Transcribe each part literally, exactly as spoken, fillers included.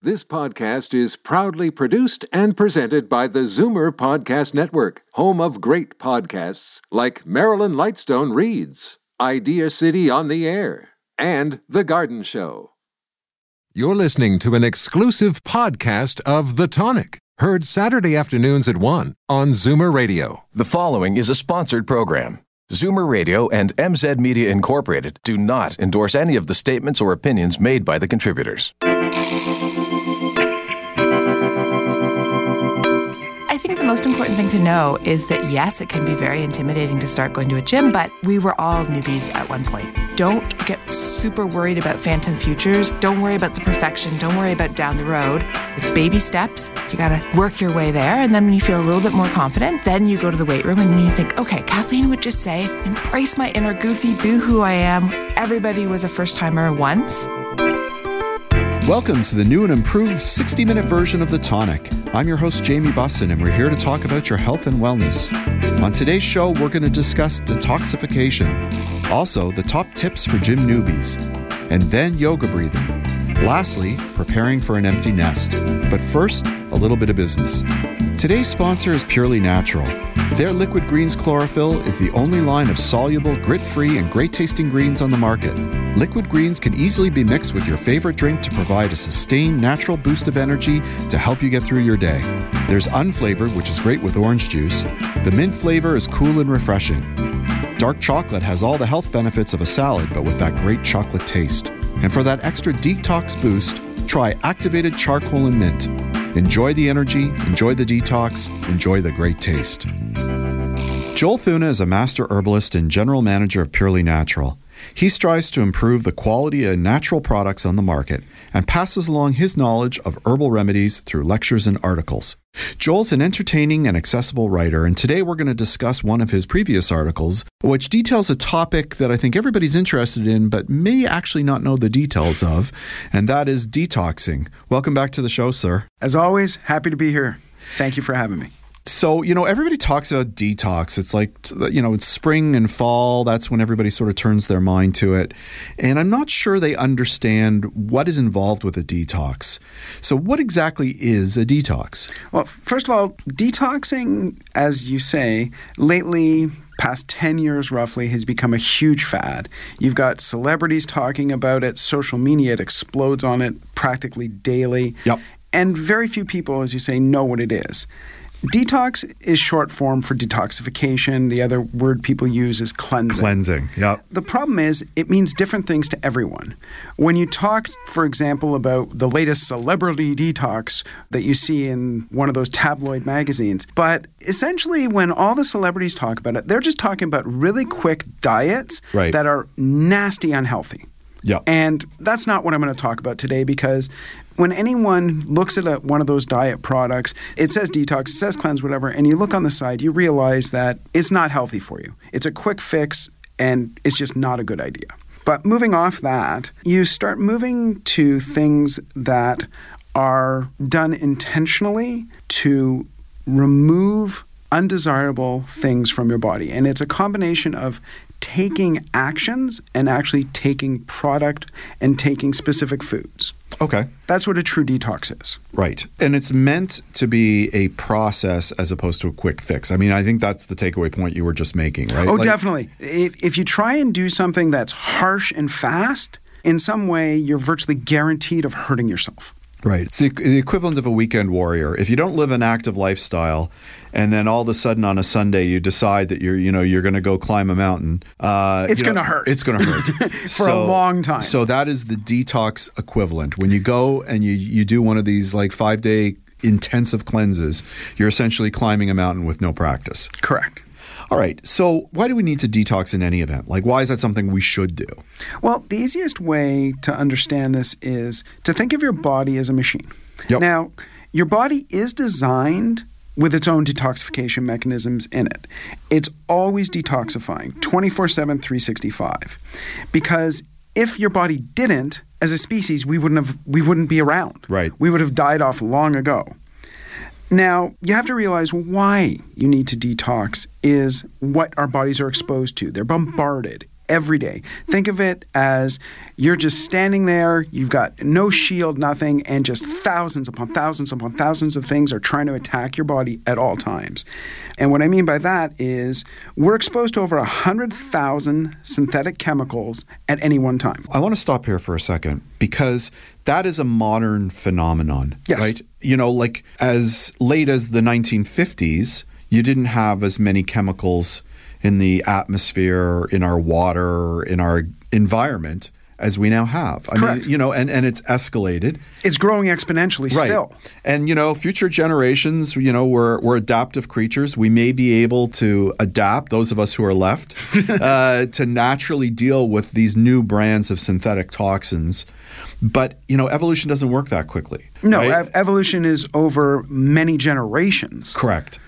This podcast is proudly produced and presented by the Zoomer Podcast Network, home of great podcasts like Marilyn Lightstone Reads, Idea City on the Air, and The Garden Show. You're listening to an exclusive podcast of The Tonic, heard Saturday afternoons at one on Zoomer Radio. The following is a sponsored program. Zoomer Radio and M Z Media Incorporated do not endorse any of the statements or opinions made by the contributors. I think the most important thing to know is that, yes, it can be very intimidating to start going to a gym, but we were all newbies at one point. Don't get super worried about phantom futures. Don't worry about the perfection. Don't worry about down the road. It's baby steps. You got to work your way there. And then when you feel a little bit more confident, then you go to the weight room and then you think, okay, Kathleen would just say, embrace my inner goofy, boo who I am. Everybody was a first timer once. Welcome to the new and improved sixty-minute version of The Tonic. I'm your host, Jamie Bussin, and we're here to talk about your health and wellness. On today's show, we're going to discuss detoxification, also the top tips for gym newbies, and then yoga breathing. Lastly, preparing for an empty nest. But first, a little bit of business. Today's sponsor is Purely Natural. Their Liquid Greens Chlorophyll is the only line of soluble, grit-free, and great-tasting greens on the market. Liquid greens can easily be mixed with your favorite drink to provide a sustained, natural boost of energy to help you get through your day. There's unflavored, which is great with orange juice. The mint flavor is cool and refreshing. Dark chocolate has all the health benefits of a salad, but with that great chocolate taste. And for that extra detox boost, try activated charcoal and mint. Enjoy the energy, enjoy the detox, enjoy the great taste. Joel Thuna is a master herbalist and general manager of Purely Natural. He strives to improve the quality of natural products on the market and passes along his knowledge of herbal remedies through lectures and articles. Joel's an entertaining and accessible writer, and today we're going to discuss one of his previous articles, which details a topic that I think everybody's interested in but may actually not know the details of, and that is detoxing. Welcome back to the show, sir. As always, happy to be here. Thank you for having me. So, you know, everybody talks about detox. It's like, you know, it's spring and fall. That's when everybody sort of turns their mind to it. And I'm not sure they understand what is involved with a detox. So what exactly is a detox? Well, first of all, detoxing, as you say, lately, past ten years roughly, has become a huge fad. You've got celebrities talking about it. Social media, it explodes on it practically daily. Yep. And very few people, as you say, know what it is. Detox is short form for detoxification. The other word people use is cleansing. Cleansing, yep. The problem is it means different things to everyone. When you talk, for example, about the latest celebrity detox that you see in one of those tabloid magazines, but essentially when all the celebrities talk about it, they're just talking about really quick diets right. that are nasty unhealthy. Yeah. And that's not what I'm going to talk about today, because when anyone looks at a, one of those diet products, it says detox, it says cleanse, whatever, and you look on the side, you realize that it's not healthy for you. It's a quick fix, and it's just not a good idea. But moving off that, you start moving to things that are done intentionally to remove undesirable things from your body. And it's a combination of taking actions and actually taking product and taking specific foods. Okay. That's what a true detox is. Right. And it's meant to be a process as opposed to a quick fix. I mean, I think that's the takeaway point you were just making, right? Oh, like, definitely. If, if you try and do something that's harsh and fast, in some way, you're virtually guaranteed of hurting yourself. Right. It's the, the equivalent of a weekend warrior. If you don't live an active lifestyle, and then all of a sudden on a Sunday you decide that you're, you know, you're going to go climb a mountain, uh, it's going to hurt. It's going to hurt for so, a long time. So that is the detox equivalent. When you go and you you do one of these like five day intensive cleanses, you're essentially climbing a mountain with no practice. Correct. All right. So why do we need to detox in any event? Like, why is that something we should do? Well, the easiest way to understand this is to think of your body as a machine. Yep. Now, your body is designed with its own detoxification mechanisms in it. It's always detoxifying, twenty-four seven, three sixty-five. Because if your body didn't, as a species, we wouldn't have we wouldn't be around. Right. We would have died off long ago. Now, you have to realize why you need to detox is what our bodies are exposed to. They're bombarded every day. Think of it as you're just standing there, you've got no shield, nothing, and just thousands upon thousands upon thousands of things are trying to attack your body at all times. And what I mean by that is we're exposed to over one hundred thousand synthetic chemicals at any one time. I want to stop here for a second because that is a modern phenomenon, yes. right? You know, like as late as the nineteen fifties, you didn't have as many chemicals in the atmosphere, in our water, in our environment as we now have. I Correct. mean, you know, and, and it's escalated. It's growing exponentially Right. still. And, you know, future generations, you know, we're, we're adaptive creatures. We may be able to adapt, those of us who are left, uh, to naturally deal with these new brands of synthetic toxins. But, you know, evolution doesn't work that quickly. No, right? ev- evolution is over many generations. Correct.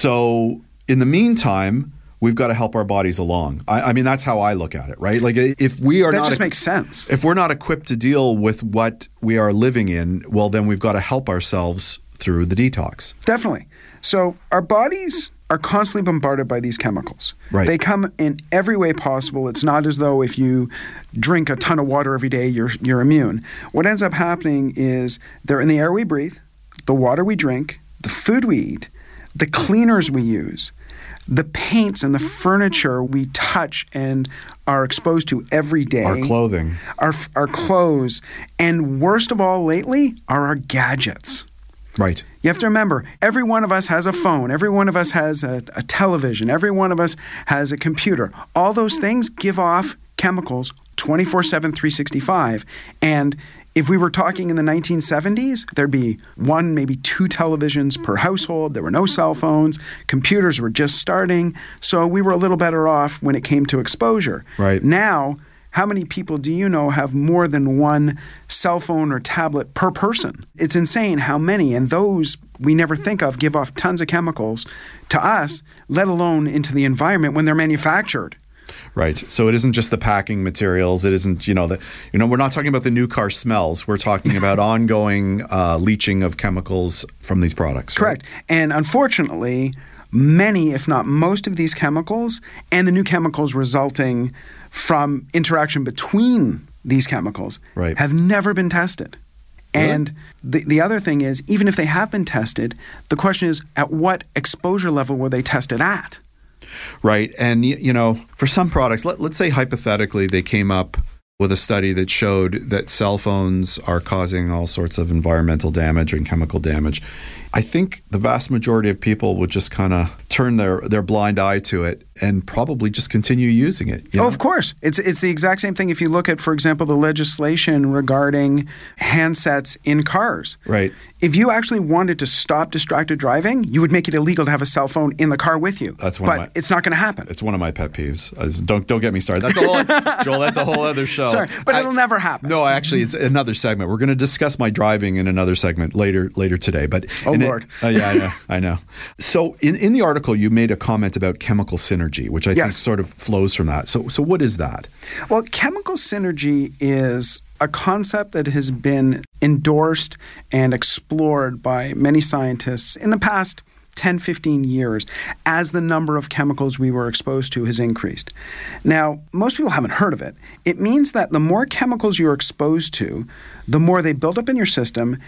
So in the meantime, we've got to help our bodies along. I, I mean, that's how I look at it, right? Like if we are That not just e- makes sense. If we're not equipped to deal with what we are living in, well, then we've got to help ourselves through the detox. Definitely. So our bodies are constantly bombarded by these chemicals. Right. They come in every way possible. It's not as though if you drink a ton of water every day, you're you're immune. What ends up happening is they're in the air we breathe, the water we drink, the food we eat, the cleaners we use, the paints and the furniture we touch and are exposed to every day. Our clothing. Our, our clothes. And worst of all lately are our gadgets. Right. You have to remember, every one of us has a phone. Every one of us has a, a television. Every one of us has a computer. All those things give off chemicals twenty-four seven, three sixty-five. And if we were talking in the nineteen seventies, there'd be one, maybe two televisions per household. There were no cell phones. Computers were just starting. So we were a little better off when it came to exposure. Right. Now, how many people do you know have more than one cell phone or tablet per person? It's insane how many, and those we never think of give off tons of chemicals to us, let alone into the environment when they're manufactured. Right. So it isn't just the packing materials. It isn't, you know, the, you know, we're not talking about the new car smells. We're talking about ongoing uh, leaching of chemicals from these products. Correct. Right? And unfortunately, many, if not most of these chemicals and the new chemicals resulting from interaction between these chemicals Right. have never been tested. Really? And the, the other thing is, even if they have been tested, the question is, at what exposure level were they tested at? Right. And, y- you know, for some products, let, let's say hypothetically they came up with a study that showed that cell phones are causing all sorts of environmental damage and chemical damage. I think the vast majority of people would just kind of turn their, their blind eye to it and probably just continue using it. You Oh, know? of course. It's it's the exact same thing if you look at, for example, the legislation regarding handsets in cars. Right. If you actually wanted to stop distracted driving, you would make it illegal to have a cell phone in the car with you. That's one of But my- it's not going to happen. It's one of my pet peeves. I just- Don't don't get me started. That's a whole Joel. That's a whole other show. Sorry, but I- it'll never happen. No, actually, it's another segment. We're going to discuss my driving in another segment later later today. But Oh, in it- Lord. uh, yeah, I know. I know. So in, in the article, you made a comment about chemical synergy, which I think Yes. sort of flows from that. So so what is that? Well, chemical synergy is a concept that has been endorsed and explored by many scientists in the past ten, fifteen years as the number of chemicals we were exposed to has increased. Now, most people haven't heard of it. It means that the more chemicals you're exposed to, the more they build up in your system,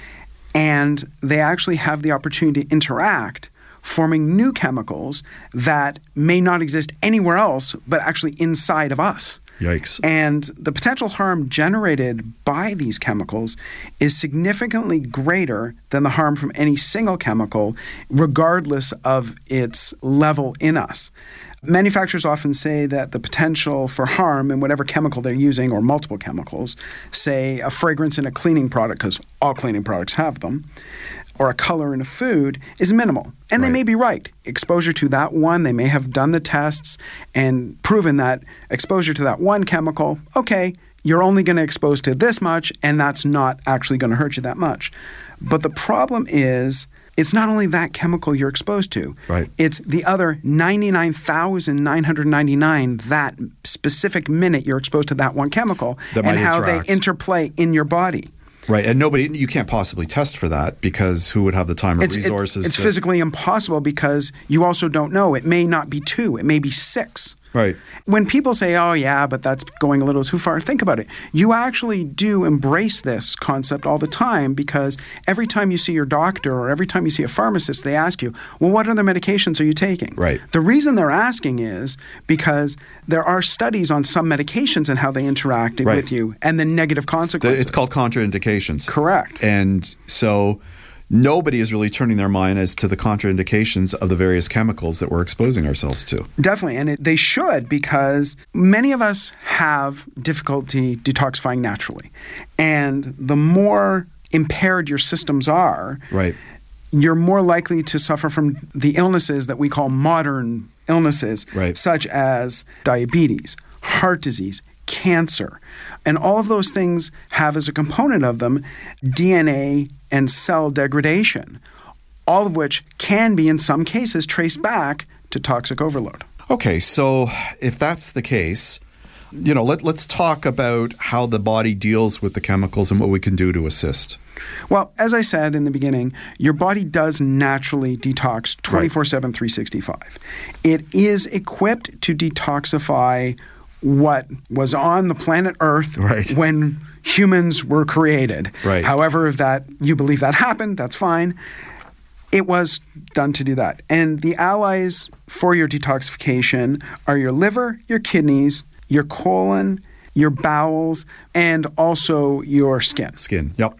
and they actually have the opportunity to interact, forming new chemicals that may not exist anywhere else, but actually inside of us. Yikes. And the potential harm generated by these chemicals is significantly greater than the harm from any single chemical, regardless of its level in us. Manufacturers often say that the potential for harm in whatever chemical they're using, or multiple chemicals, say a fragrance in a cleaning product, because all cleaning products have them, or a color in a food, is minimal. And they Right. may be right. Exposure to that one, they may have done the tests and proven that exposure to that one chemical, okay, you're only going to expose to this much, and that's not actually going to hurt you that much. But the problem is, it's not only that chemical you're exposed to. Right. It's the other ninety-nine thousand nine hundred ninety-nine that specific minute you're exposed to that one chemical, That and might how interact. they interplay in your body. Right. And nobody, you can't possibly test for that because who would have the time or It's, it- resources? it's to- physically impossible because you also don't know. It may not be two. It may be six. Right. When people say, oh, yeah, but that's going a little too far, think about it. You actually do embrace this concept all the time because every time you see your doctor or every time you see a pharmacist, they ask you, well, what other medications are you taking? Right. The reason they're asking is because there are studies on some medications and how they interacted Right. with you and the negative consequences. It's called contraindications. Correct. And so nobody is really turning their mind as to the contraindications of the various chemicals that we're exposing ourselves to. Definitely. And it, they should, because many of us have difficulty detoxifying naturally. And the more impaired your systems are, Right. you're more likely to suffer from the illnesses that we call modern illnesses, Right. such as diabetes, heart disease, cancer. And all of those things have as a component of them D N A and cell degradation, all of which can be, in some cases, traced back to toxic overload. Okay, so if that's the case, you know, let, let's talk about how the body deals with the chemicals and what we can do to assist. Well, as I said in the beginning, your body does naturally detox twenty-four seven, three sixty-five. It is equipped to detoxify what was on the planet Earth Right. when humans were created. Right. However, if that you believe that happened, that's fine. It was done to do that. And the allies for your detoxification are your liver, your kidneys, your colon, your bowels, and also your skin. Skin, yep.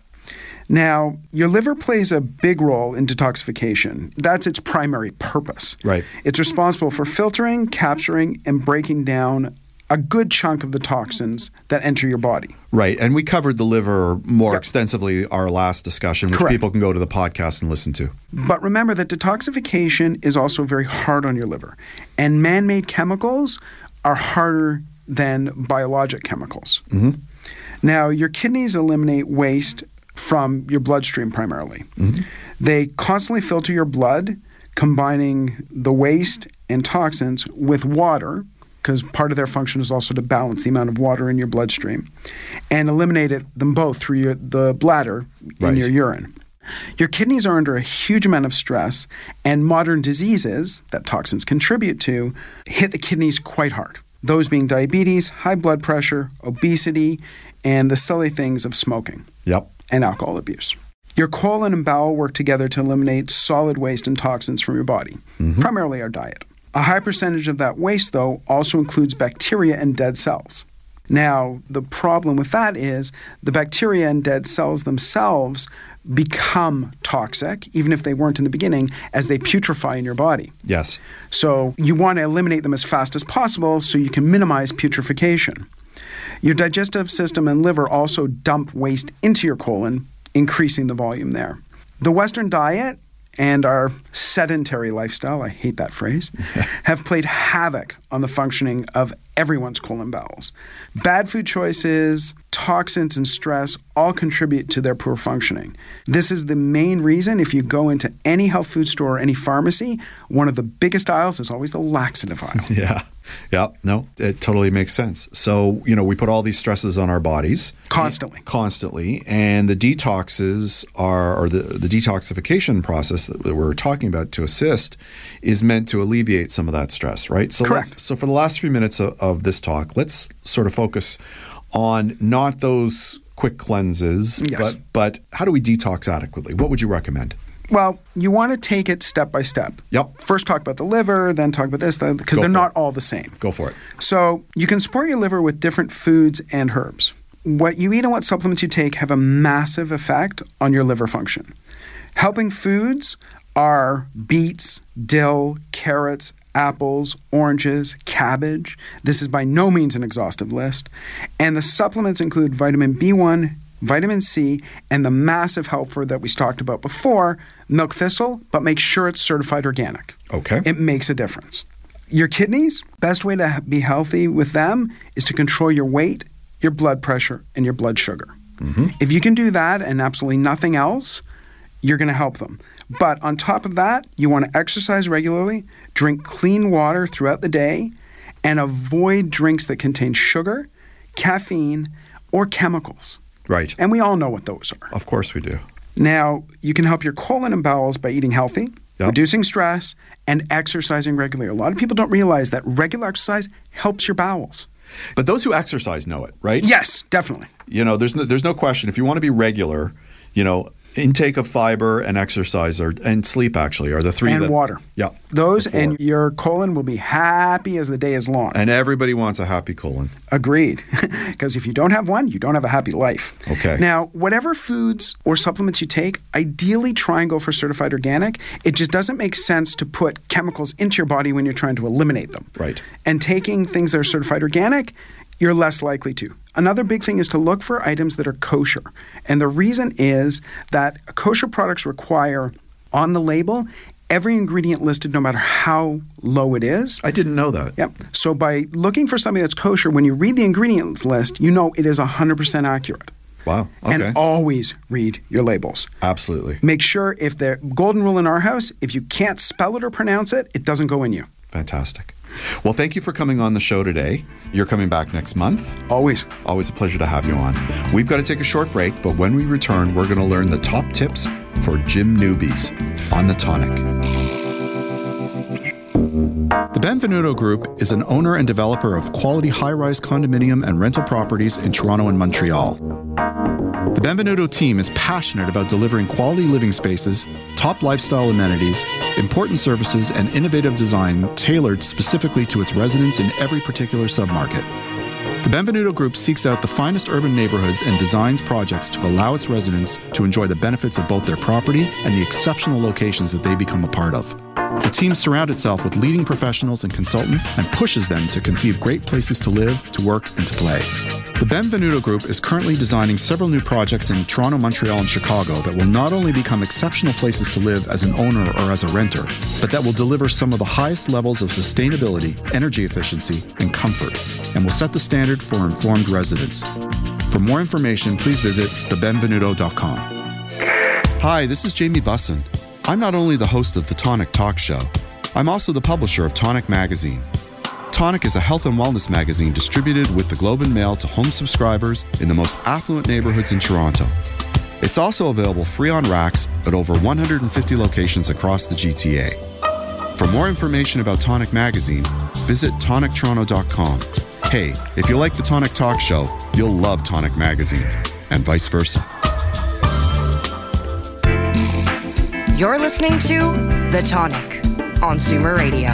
Now, your liver plays a big role in detoxification. That's its primary purpose. Right. It's responsible for filtering, capturing, and breaking down a good chunk of the toxins that enter your body. Right, and we covered the liver more Yep. extensively our last discussion, which Correct. people can go to the podcast and listen to. But remember that detoxification is also very hard on your liver. And man-made chemicals are harder than biologic chemicals. Mm-hmm. Now, your kidneys eliminate waste from your bloodstream primarily. Mm-hmm. They constantly filter your blood, combining the waste and toxins with water, because part of their function is also to balance the amount of water in your bloodstream, and eliminate it, them both through your, the bladder in Right. your urine. Your kidneys are under a huge amount of stress, and modern diseases that toxins contribute to hit the kidneys quite hard. Those being diabetes, high blood pressure, obesity, and the silly things of smoking Yep. and alcohol abuse. Your colon and bowel work together to eliminate solid waste and toxins from your body, Mm-hmm. primarily our diet. A high percentage of that waste, though, also includes bacteria and dead cells. Now, the problem with that is the bacteria and dead cells themselves become toxic, even if they weren't in the beginning, as they putrefy in your body. Yes. So you want to eliminate them as fast as possible so you can minimize putrefaction. Your digestive system and liver also dump waste into your colon, increasing the volume there. The Western diet and our sedentary lifestyle, I hate that phrase, have played havoc on the functioning of everyone's colon bowels. Bad food choices, toxins, and stress all contribute to their poor functioning. This is the main reason if you go into any health food store or any pharmacy, one of the biggest aisles is always the laxative aisle. Yeah. Yeah. No, it totally makes sense. So, you know, we put all these stresses on our bodies. Constantly. Constantly. And the detoxes are, or the, the detoxification process that we're talking about to assist is meant to alleviate some of that stress, right? So Correct. let's- So for the last three minutes of, of this talk, let's sort of focus on not those quick cleanses, Yes. but, but how do we detox adequately? What would you recommend? Well, you want to take it step by step. Yep. First talk about the liver, then talk about this, because Go they're for not it. all the same. Go for it. So you can support your liver with different foods and herbs. What you eat and what supplements you take have a massive effect on your liver function. Helping foods are beets, dill, carrots, apples, oranges, cabbage. This is by no means an exhaustive list. And the supplements include vitamin B one, vitamin C, and the massive helper that we talked about before, milk thistle, but make sure it's certified organic. Okay. It makes a difference. Your kidneys, best way to be healthy with them is to control your weight, your blood pressure, and your blood sugar. Mm-hmm. If you can do that and absolutely nothing else, you're going to help them. But on top of that, you want to exercise regularly, drink clean water throughout the day, and avoid drinks that contain sugar, caffeine, or chemicals. Right. And we all know what those are. Of course we do. Now, you can help your colon and bowels by eating healthy, Yep. reducing stress, and exercising regularly. A lot of people don't realize that regular exercise helps your bowels. But those who exercise know it, right? Yes, definitely. You know, there's no, there's no question. If you want to be regular, you know, intake of fiber and exercise are, and sleep actually are the three. And that, water. Yeah. Those and your colon will be happy as the day is long. And everybody wants a happy colon. Agreed. Because if you don't have one, you don't have a happy life. Okay. Now, whatever foods or supplements you take, ideally try and go for certified organic. It just doesn't make sense to put chemicals into your body when you're trying to eliminate them. Right. And taking things that are certified organic, you're less likely to. Another big thing is to look for items that are kosher. And the reason is that kosher products require on the label every ingredient listed no matter how low it is. I didn't know that. Yep. So by looking for something that's kosher, when you read the ingredients list, you know it is one hundred percent accurate. Wow. Okay. And always read your labels. Absolutely. Make sure if the golden rule in our house, if you can't spell it or pronounce it, it doesn't go in you. Fantastic. Well, thank you for coming on the show today. You're coming back next month. Always. Always a pleasure to have you on. We've got to take a short break, but when we return, we're going to learn the top tips for gym newbies on The Tonic. The Benvenuto Group is an owner and developer of quality high-rise condominium and rental properties in Toronto and Montreal. The Benvenuto team is passionate about delivering quality living spaces, top lifestyle amenities, important services, and innovative design tailored specifically to its residents in every particular submarket. The Benvenuto Group seeks out the finest urban neighborhoods and designs projects to allow its residents to enjoy the benefits of both their property and the exceptional locations that they become a part of. The team surrounds itself with leading professionals and consultants and pushes them to conceive great places to live, to work, and to play. The Benvenuto Group is currently designing several new projects in Toronto, Montreal, and Chicago that will not only become exceptional places to live as an owner or as a renter, but that will deliver some of the highest levels of sustainability, energy efficiency, and comfort, and will set the standard for informed residents. For more information, please visit the benvenuto dot com. Hi, this is Jamie Bussin. I'm not only the host of the Tonic Talk Show, I'm also the publisher of Tonic Magazine. Tonic is a health and wellness magazine distributed with the Globe and Mail to home subscribers in the most affluent neighborhoods in Toronto. It's also available free on racks at over one hundred fifty locations across the G T A. For more information about Tonic Magazine, visit tonic toronto dot com. Hey, if you like the Tonic Talk Show, you'll love Tonic Magazine, and vice versa. You're listening to The Tonic on Zoomer Radio.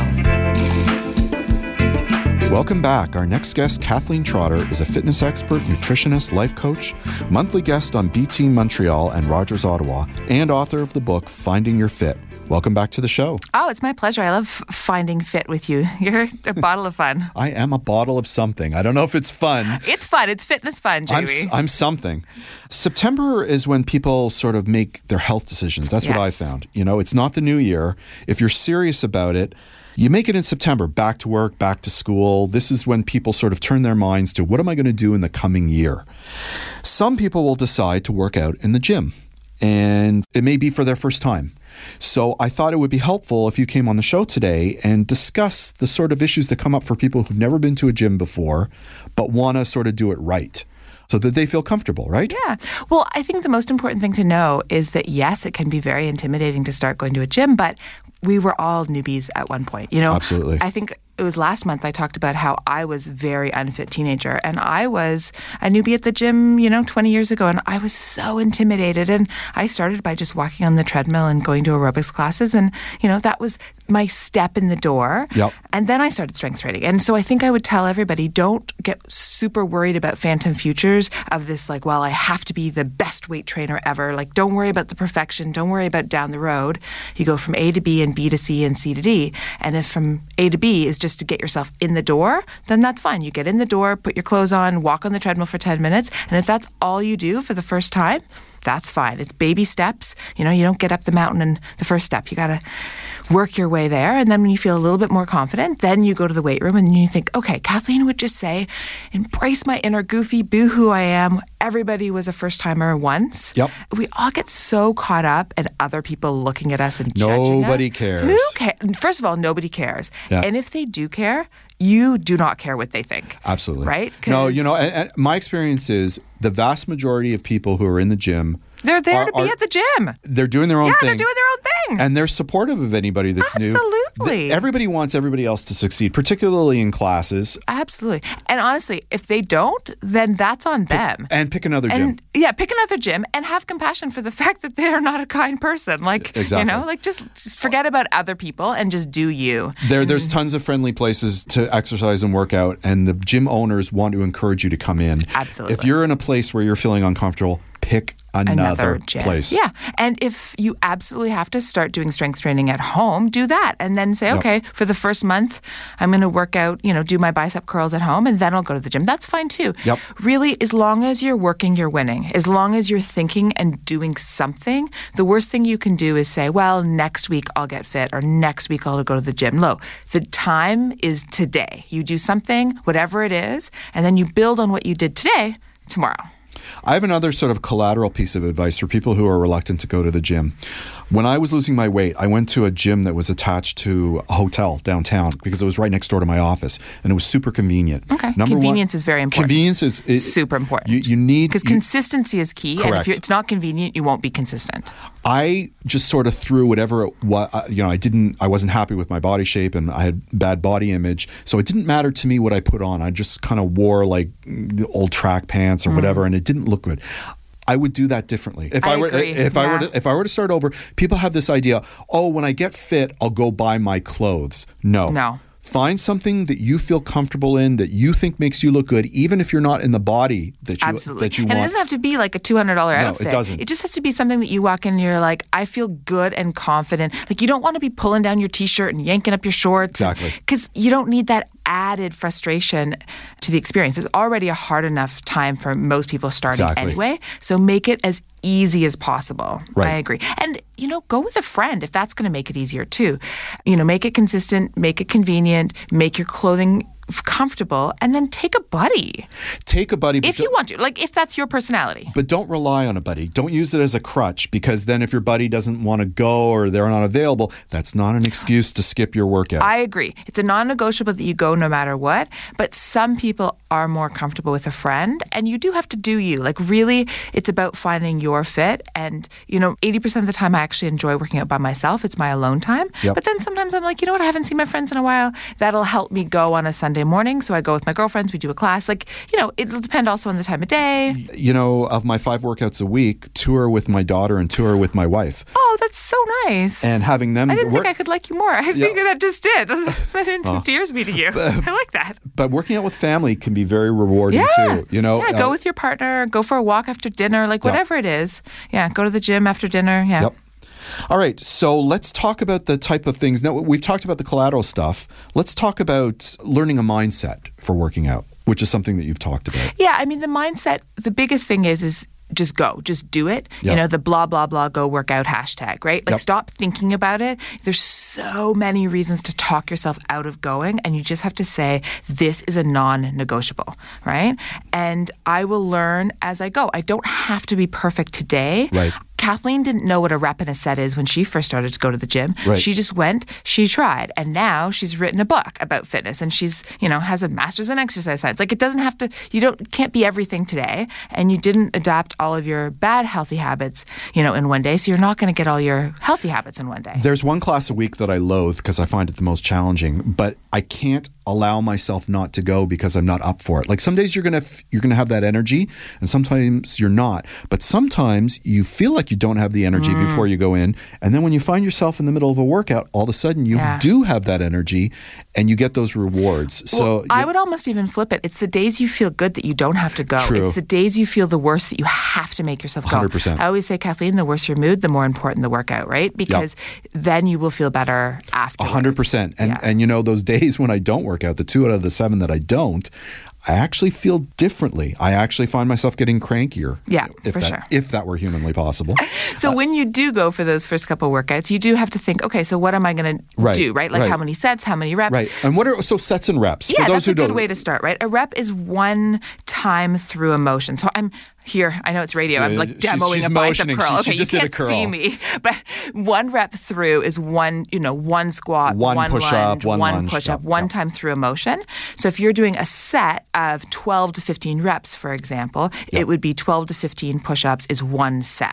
Welcome back. Our next guest, Kathleen Trotter, is a fitness expert, nutritionist, life coach, monthly guest on B T Montreal and Rogers Ottawa, and author of the book, Finding Your Fit. Welcome back to the show. Oh, it's my pleasure. I love finding fit with you. You're a bottle of fun. I am a bottle of something. I don't know if it's fun. It's fun. It's fitness fun, Jamie. I'm, I'm something. September is when people sort of make their health decisions. That's Yes. what I found. You know, it's not the new year. If you're serious about it, you make it in September, back to work, back to school. This is when people sort of turn their minds to what am I going to do in the coming year? Some people will decide to work out in the gym, and it may be for their first time. So I thought it would be helpful if you came on the show today and discuss the sort of issues that come up for people who've never been to a gym before, but want to sort of do it right so that they feel comfortable, right? Yeah. Well, I think the most important thing to know is that, yes, it can be very intimidating to start going to a gym, but we were all newbies at one point. You know, Absolutely. I think it was last month I talked about how I was a very unfit teenager, and I was a newbie at the gym, you know, twenty years ago, and I was so intimidated. And I started by just walking on the treadmill and going to aerobics classes, and, you know, that was my step in the door. Yep. And then I started strength training. And so I think I would tell everybody, don't get super worried about phantom futures of this, like, well, I have to be the best weight trainer ever. Like, don't worry about the perfection. Don't worry about down the road. You go from A to B and B to C and C to D. And if from A to B is just to get yourself in the door, then that's fine. You get in the door, put your clothes on, walk on the treadmill for ten minutes. And if that's all you do for the first time, that's fine. It's baby steps. You know, you don't get up the mountain in the first step. You got to work your way there. And then when you feel a little bit more confident, then you go to the weight room and you think, okay, Kathleen would just say, embrace my inner goofy, boo who I am. Everybody was a first timer once. Yep. We all get so caught up in other people looking at us and judging us. Nobody cares. Who cares? First of all, nobody cares. Yeah. And if they do care, you do not care what they think. Absolutely. Right? No, 'Cause you know, and, and my experience is the vast majority of people who are in the gym they're there are- to be are- at the gym. they're doing their own Yeah, thing. they're doing their own thing. And they're supportive of anybody that's new. Absolutely. Everybody wants everybody else to succeed, particularly in classes. Absolutely. And honestly, if they don't, then that's on them. And pick another gym. And yeah, pick another gym and have compassion for the fact that they are not a kind person. Like, Exactly. you know, like just, just forget about other people and just do you. There, there's tons of friendly places to exercise and work out, and the gym owners want to encourage you to come in. Absolutely. If you're in a place where you're feeling uncomfortable, pick another, another gym. place. Yeah. And if you absolutely have to start doing strength training at home, do that. And then say, Yep. okay, for the first month, I'm going to work out, you know, do my bicep curls at home, and then I'll go to the gym. That's fine too. Yep. Really, as long as you're working, you're winning. As long as you're thinking and doing something, the worst thing you can do is say, well, next week I'll get fit, or next week I'll go to the gym. No, the time is today. You do something, whatever it is, and then you build on what you did today, tomorrow. I have another sort of collateral piece of advice for people who are reluctant to go to the gym. When I was losing my weight, I went to a gym that was attached to a hotel downtown because it was right next door to my office, and it was super convenient. Okay. Number Convenience one, is very important. Convenience is, is super important. You, you need because you, consistency is key. And if Correct. you're, it's not convenient, you won't be consistent. I just sort of threw whatever, what, you know, I didn't, I wasn't happy with my body shape, and I had bad body image. So it didn't matter to me what I put on. I just kind of wore like the old track pants or Mm. whatever, and it didn't look good. I would do that differently. If I, I were, agree. if I were, Yeah. to, if I were to start over, people have this idea: oh, when I get fit, I'll go buy my clothes. No, No. Find something that you feel comfortable in, that you think makes you look good, even if you're not in the body that you Absolutely. that you and want. it doesn't have to be like a two hundred dollars No, it outfit. doesn't. It just has to be something that you walk in and you're like, I feel good and confident. Like, you don't want to be pulling down your T-shirt and yanking up your shorts. Exactly. Because you don't need that added frustration to the experience. It's already a hard enough time for most people starting Exactly. anyway. So make it as easy as possible. Right. I agree. And, you know, go with a friend if that's going to make it easier too. You know, make it consistent, make it convenient, make your clothing comfortable, and then take a buddy Take a buddy, but if you don't- want to. Like, if that's your personality. But don't rely on a buddy. Don't use it as a crutch, because then if your buddy doesn't want to go or they're not available, that's not an excuse to skip your workout. I agree. It's a non-negotiable that you go no matter what, but some people are more comfortable with a friend, and you do have to do you. Like, really, it's about finding your fit. And, you know, eighty percent of the time I actually enjoy working out by myself. It's my alone time. Yep. But then sometimes I'm like, you know what, I haven't seen my friends in a while. That'll help me go on a Sunday morning. So I go with my girlfriends, we do a class. Like, you know, it'll depend also on the time of day. you know, of my five workouts a week, two are with my daughter and two are with my wife. Oh, that's so nice. And having them I didn't work, think I could like you more. I think that just did. That endears me to you. I like that. but working out with family can be very rewarding Yeah. too. You know, yeah, go uh, with your partner, go for a walk after dinner, like Yeah. whatever it is. Yeah, go to the gym after dinner. Yeah. Yep. All right, so let's talk about the type of things. Now, we've talked about the collateral stuff. Let's talk about learning a mindset for working out, which is something that you've talked about. Yeah, I mean, the mindset, the biggest thing is, is just go, just do it. Yep. You know, the blah, blah, blah, go work out hashtag, right? Like, Yep. stop thinking about it. There's so many reasons to talk yourself out of going, and you just have to say, this is a non-negotiable, right? And I will learn as I go. I don't have to be perfect today. Right. Kathleen didn't know what a rep and a set is when she first started to go to the gym. Right. She just went, she tried, and now she's written a book about fitness, and she's, you know, has a master's in exercise science. Like, it doesn't have to, you don't, can't be everything today, and you didn't adapt all of your bad healthy habits, you know, in one day, so you're not going to get all your healthy habits in one day. There's one class a week that I loathe because I find it the most challenging, but I can't allow myself not to go because I'm not up for it. Like, some days you're gonna f- you're gonna have that energy, and sometimes you're not. But sometimes you feel like you don't have the energy Mm. before you go in, and then when you find yourself in the middle of a workout, all of a sudden you Yeah. do have that energy, and you get those rewards. So Well, I you- would almost even flip it. It's the days you feel good that you don't have to go. True. It's the days you feel the worst that you have to make yourself go. one hundred percent. I always say, Kathleen, the worse your mood, the more important the workout, right? Because then you will feel better afterwards. A hundred percent. And Yeah. and you know, those days when I don't work out, the two out of the seven that I don't, I actually feel differently. I actually find myself getting crankier. Yeah, if for that, sure. If that were humanly possible. So when you do go for those first couple workouts, you do have to think, okay, so what am I going to Right, do, right? Like, right. how many sets, how many reps? Right. And what are so sets and reps? Yeah, for those that's who a good don't, way to start, right? A rep is one time through a motion. So I'm here. I know it's radio. I'm Yeah, like she's- demoing she's a bicep motioning. curl. She- she okay, just you did a can't see curl. me, but one rep through is one, you know, one squat, One one, push-up, lunge, one lunge, push up, yep, one yep. time through a motion. So if you're doing a set of twelve to fifteen reps, for example, Yep. it would be twelve to fifteen push-ups is one set.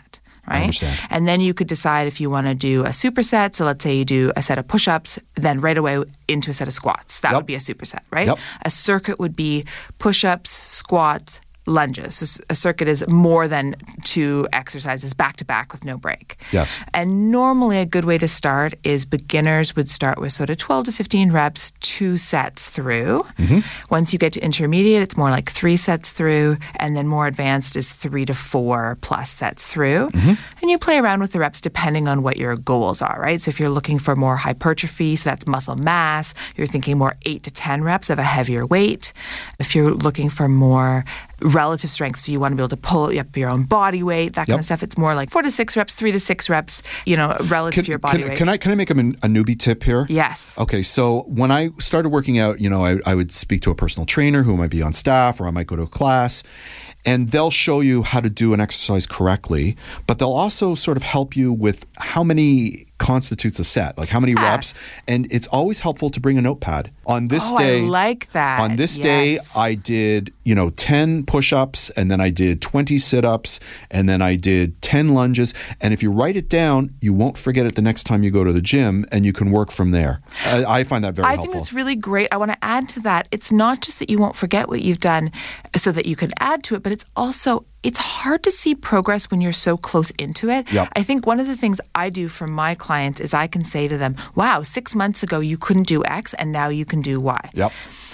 right? I understand. And then you could decide if you want to do a superset. So let's say you do a set of push-ups, then right away into a set of squats. That Yep. would be a superset, right? Yep. A circuit would be push-ups, squats, lunges. So a circuit is more than two exercises back to back with no break. Yes. And normally a good way to start is beginners would start with sort of twelve to fifteen reps, two sets through. Mm-hmm. Once you get to intermediate, it's more like three sets through, and then more advanced is three to four plus sets through. Mm-hmm. And you play around with the reps depending on what your goals are, right? So if you're looking for more hypertrophy, so that's muscle mass, you're thinking more eight to ten reps of a heavier weight. If you're looking for more relative strength, so you want to be able to pull up your own body weight, that Yep. kind of stuff. It's more like four to six reps, three to six reps, you know, relative Can, to your body can, weight. can I can I make a, a newbie tip here? Yes. Okay, so when I started working out, you know, I, I would speak to a personal trainer who might be on staff, or I might go to a class, and they'll show you how to do an exercise correctly, but they'll also sort of help you with how many constitutes a set, like how many Yeah. reps. And it's always helpful to bring a notepad. On this Oh, day, I like that. On this day, Yes. I did, you know, ten push-ups, and then I did twenty sit-ups, and then I did ten lunges. And if you write it down, you won't forget it the next time you go to the gym, and you can work from there. I, I find that very I helpful. think that's really great. I want to add to that. It's not just that you won't forget what you've done so that you can add to it, but it's also, it's hard to see progress when you're so close into it. Yep. I think one of the things I do for my clients is I can say to them, wow, six months ago you couldn't do X and now you can do Y. Yep.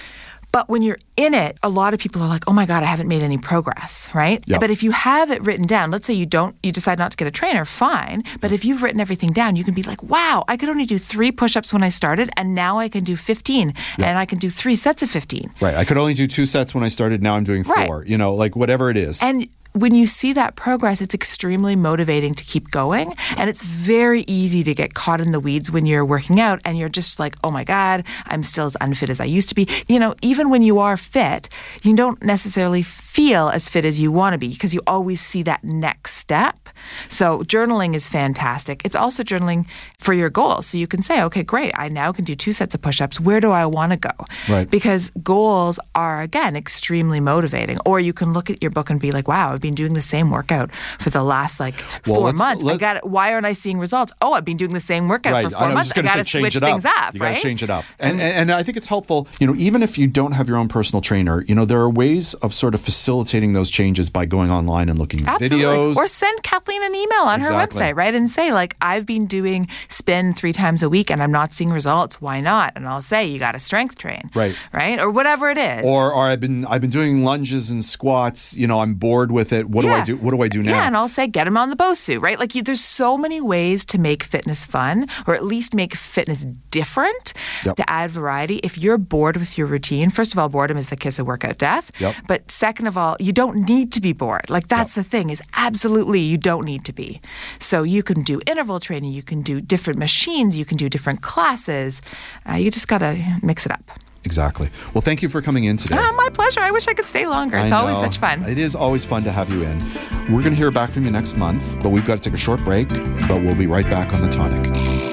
But when you're in it, a lot of people are like, oh my God, I haven't made any progress, right? Yep. But if you have it written down, let's say you don't, you decide not to get a trainer, fine. But if you've written everything down, you can be like, wow, I could only do three push-ups when I started, and now I can do fifteen, Yep. and I can do three sets of fifteen. Right. I could only do two sets when I started. Now I'm doing four. Right. You know, like whatever it is. And when you see that progress, it's extremely motivating to keep going. And it's very easy to get caught in the weeds when you're working out and you're just like, oh my God, I'm still as unfit as I used to be. You know, even when you are fit, you don't necessarily feel as fit as you want to be because you always see that next step. So journaling is fantastic. It's also journaling for your goals. So you can say, okay, great, I now can do two sets of push-ups. Where do I want to go? Right. Because goals are, again, extremely motivating. Or you can look at your book and be like, wow, I've been doing the same workout for the last like Well, four let's- months. I let- got it. Why aren't I seeing results? Oh, I've been doing the same workout Right. for four I was months. just I going got to to say change switch it up. things up, You right? got to change it up. And, and and I think it's helpful, you know, even if you don't have your own personal trainer, you know, there are ways of sort of facilitating those changes by going online and looking at Absolutely. videos. Or send Kathleen an email on Exactly. her website, right? And say, like, I've been doing spin three times a week and I'm not seeing results. Why not? And I'll say, you got to strength train. Right. Right? Or whatever it is. Or, or I've been I've been doing lunges and squats. You know, I'm bored with it. What do I Yeah. do? What do I do now? Yeah, and I'll say, get them on the BOSU, right? Like, you, there's so many ways to make fitness fun, or at least make fitness different, Yep. to add variety. If you're bored with your routine, first of all, boredom is the kiss of workout death. Yep. But second of all, you don't need to be bored. Like, that's Yep. the thing, is absolutely you don't need to be. So you can do interval training, you can do different machines, you can do different classes. Uh, you just got to mix it up. Exactly. Well, thank you for coming in today. Ah, my pleasure. I wish I could stay longer. It's I always know. such fun. It is always fun to have you in. We're going to hear back from you next month, but we've got to take a short break, but we'll be right back on The Tonic.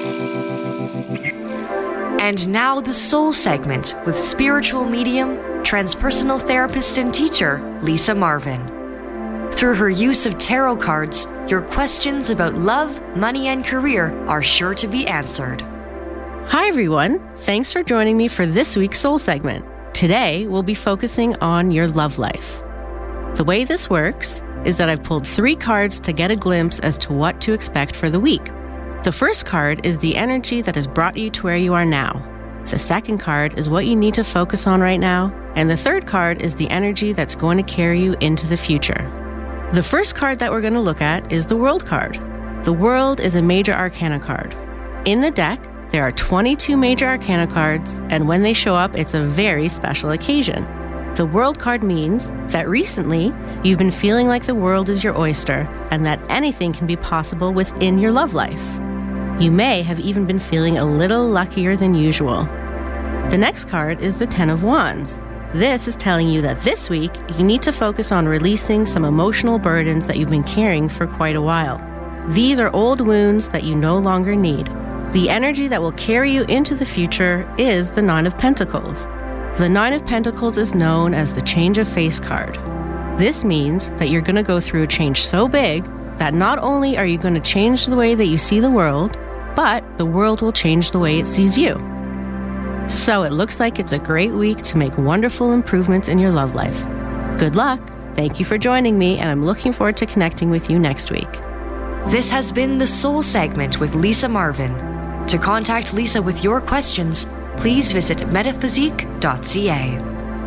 And now the Soul segment with spiritual medium, transpersonal therapist and teacher, Lisa Marvin. Through her use of tarot cards, your questions about love, money, and career are sure to be answered. Hi, everyone. Thanks for joining me for this week's Soul segment. Today, we'll be focusing on your love life. The way this works is that I've pulled three cards to get a glimpse as to what to expect for the week. The first card is the energy that has brought you to where you are now. The second card is what you need to focus on right now. And the third card is the energy that's going to carry you into the future. The first card that we're going to look at is the World card. The World is a major arcana card. In the deck, there are twenty-two major arcana cards, and when they show up, it's a very special occasion. The World card means that recently, you've been feeling like the world is your oyster, and that anything can be possible within your love life. You may have even been feeling a little luckier than usual. The next card is the Ten of Wands. This is telling you that this week, you need to focus on releasing some emotional burdens that you've been carrying for quite a while. These are old wounds that you no longer need. The energy that will carry you into the future is the Nine of Pentacles. The Nine of Pentacles is known as the Change of Face card. This means that you're going to go through a change so big that not only are you going to change the way that you see the world, but the world will change the way it sees you. So it looks like it's a great week to make wonderful improvements in your love life. Good luck. Thank you for joining me, and I'm looking forward to connecting with you next week. This has been the Soul Segment with Lisa Marvin. To contact Lisa with your questions, please visit metaphysique dot c a.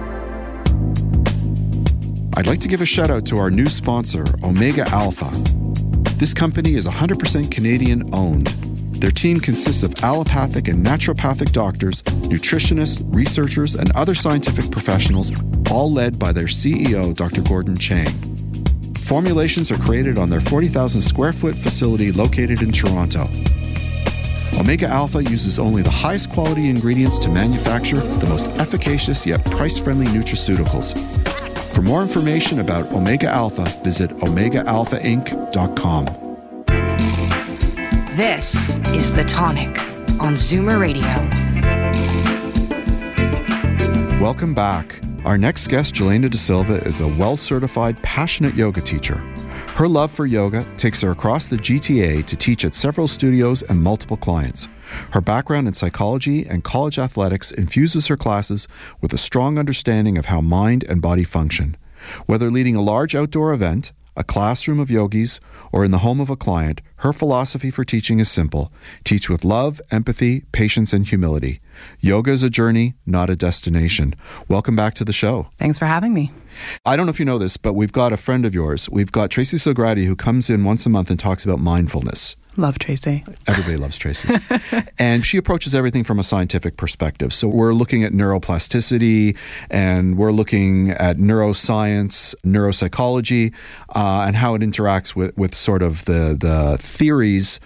I'd like to give a shout out to our new sponsor, Omega Alpha. This company is one hundred percent Canadian owned. Their team consists of allopathic and naturopathic doctors, nutritionists, researchers, and other scientific professionals, all led by their C E O, Doctor Gordon Chang. Formulations are created on their forty thousand square foot facility located in Toronto. Omega Alpha uses only the highest quality ingredients to manufacture the most efficacious yet price-friendly nutraceuticals. For more information about Omega Alpha, visit omega alpha inc dot com. This is The Tonic on Zoomer Radio. Welcome back. Our next guest, Jelena De Silva, is a well-certified, passionate yoga teacher. Her love for yoga takes her across the G T A to teach at several studios and multiple clients. Her background in psychology and college athletics infuses her classes with a strong understanding of how mind and body function. Whether leading a large outdoor event, a classroom of yogis, or in the home of a client, her philosophy for teaching is simple. Teach with love, empathy, patience, and humility. Yoga is a journey, not a destination. Welcome back to the show. Thanks for having me. I don't know if you know this, but we've got a friend of yours. We've got Tracy Sograti, who comes in once a month and talks about mindfulness. Love Tracy. Everybody loves Tracy. And she approaches everything from a scientific perspective. So we're looking at neuroplasticity, and we're looking at neuroscience, neuropsychology, uh, and how it interacts with, with sort of the, the theories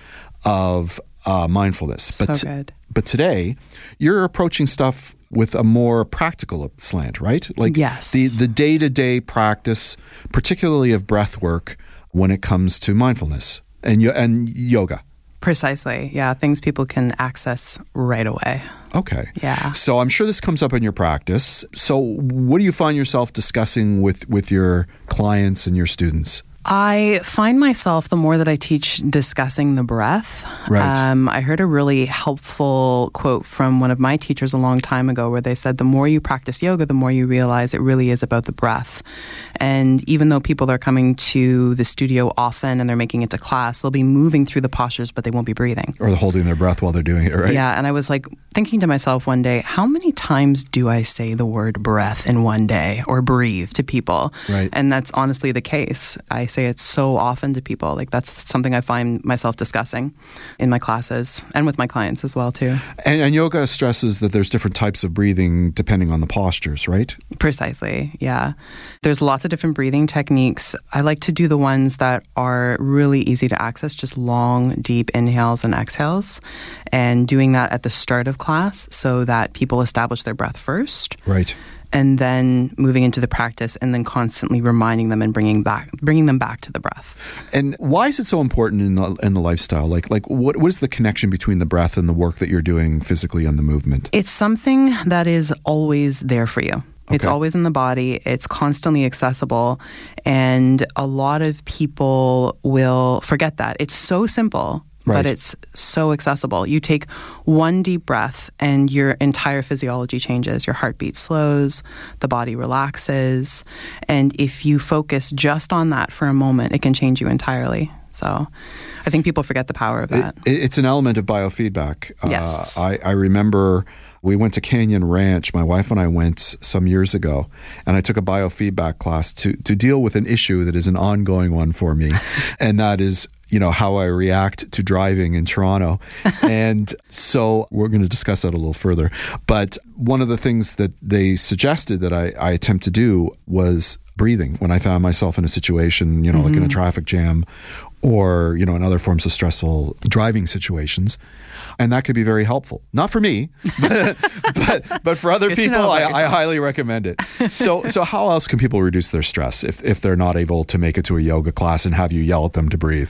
of uh, mindfulness. But so good. But today, you're approaching stuff with a more practical slant, right? Like yes. the, the day-to-day practice, particularly of breath work when it comes to mindfulness. And and yoga. Precisely. Yeah. Things people can access right away. Okay. Yeah. So I'm sure this comes up in your practice. So what do you find yourself discussing with, with your clients and your students? I find myself, the more that I teach, discussing the breath. Right. Um, I heard a really helpful quote from one of my teachers a long time ago where they said, the more you practice yoga, the more you realize it really is about the breath. And even though people are coming to the studio often and they're making it to class, they'll be moving through the postures, but they won't be breathing. Or they're holding their breath while they're doing it, right? Yeah. And I was like thinking to myself one day, how many times do I say the word breath in one day or breathe to people? Right. And that's honestly the case. I say it so often to people. Like that's something I find myself discussing in my classes and with my clients as well too. And, and yoga stresses that there's different types of breathing depending on the postures, right? Precisely, yeah. There's lots of different breathing techniques. I like to do the ones that are really easy to access, just long, deep inhales and exhales, and doing that at the start of class so that people establish their breath first. Right. And then moving into the practice and then constantly reminding them and bringing back, bringing them back to the breath. And why is it so important in the in the lifestyle? Like, like what what is the connection between the breath and the work that you're doing physically and the movement? It's something that is always there for you. It's Okay. always in the body. It's constantly accessible. And a lot of people will forget that. It's so simple. Right. But it's so accessible. You take one deep breath and your entire physiology changes. Your heartbeat slows, the body relaxes. And if you focus just on that for a moment, it can change you entirely. So I think people forget the power of that. It, it's an element of biofeedback. Yes. Uh, I, I remember we went to Canyon Ranch. My wife and I went some years ago, and I took a biofeedback class to, to deal with an issue that is an ongoing one for me, and that is, you know, how I react to driving in Toronto. And so we're going to discuss that a little further. But one of the things that they suggested that I, I attempt to do was breathing when I found myself in a situation, you know, mm-hmm. like in a traffic jam or, you know, in other forms of stressful driving situations. And that could be very helpful. Not for me, but but, but for other people, know, I, I highly recommend it. So so how else can people reduce their stress if, if they're not able to make it to a yoga class and have you yell at them to breathe?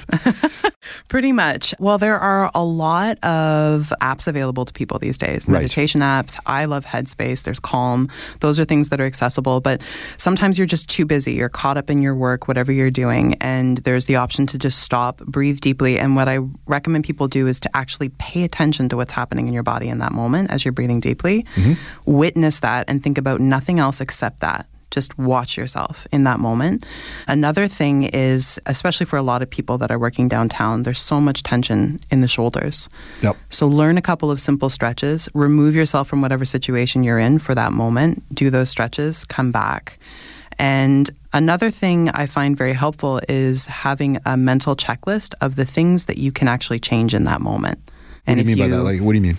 Pretty much. Well, there are a lot of apps available to people these days. Right. Meditation apps. I love Headspace. There's Calm. Those are things that are accessible. But sometimes you're just too busy, you're caught up in your work, whatever you're doing, and there's the option to just stop, breathe deeply. And what I recommend people do is to actually pay attention to what's happening in your body in that moment as you're breathing deeply. Mm-hmm. Witness that and think about nothing else except that. Just watch yourself in that moment. Another thing is, especially for a lot of people that are working downtown, there's so much tension in the shoulders. Yep. So learn a couple of simple stretches. Remove yourself from whatever situation you're in for that moment. Do those stretches. Come back. And another thing I find very helpful is having a mental checklist of the things that you can actually change in that moment. And what do you mean you, by that? Like, what do you mean?